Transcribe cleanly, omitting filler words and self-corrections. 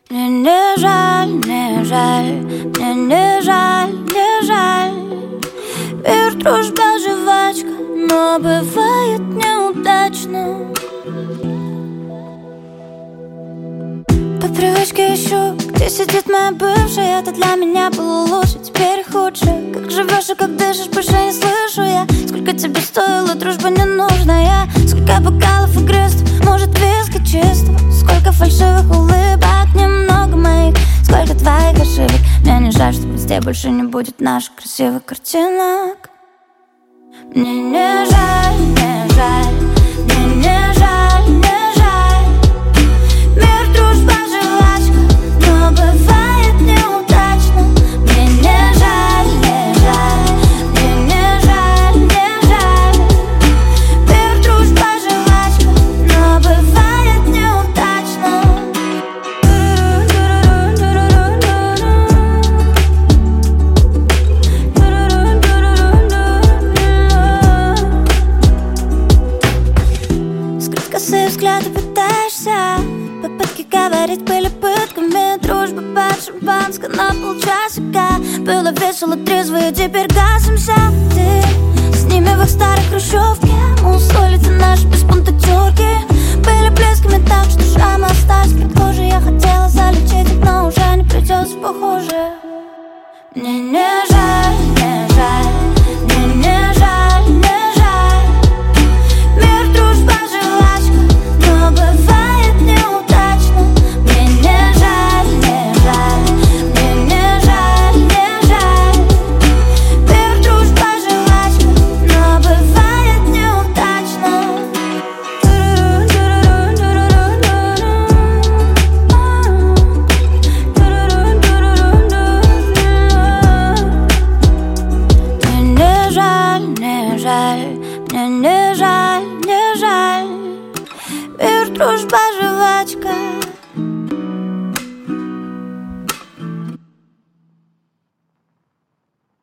Мне не жаль, не жаль, мне не жаль, не жаль. Мир, дружба, жвачка, но бывает неудачно. По привычке ищу, где сидит моя бывшая. Это для меня было лучше, теперь худше. Как живешь и как дышишь, больше не слышу я. Сколько тебе стоила дружба ненужная? Сколько бокалов игристых, может виски чистого? Сколько фальшивых улыбок, немного моих. Сколько твоих ошибок. Мне не жаль, что везде больше не будет наших красивых картинок. Мне не жаль, не жаль, мне не жаль, не жаль. Мир, дружба, жвачка, но бывает неудачно. Мне не жаль, не жаль, мне не жаль, не жаль. Мир, дружба, жвачка, но бывает неудачно. Скрыть косые взгляды пытаешься. Попытки говорить были пытками. Дружба под шампанское на полчасика. Было весело, трезво и теперь гасимся. Ты с ними в их старой хрущевке. Мы улицы наши без пунктатюрки. Были близкими так, что шрамы остались под кожей. Я хотела залечить их, но уже не придется, похоже. Мне не жаль, не жаль, мне не жаль, не жаль. Мир, дружба, жвачка, но бывает неудачно. Мне не жаль, не жаль, мне не жаль, не жаль. Мир, дружба, жвачка, но бывает неудачно. Мне не жаль, не жаль, мне не жаль, не жаль. Мир, дружба,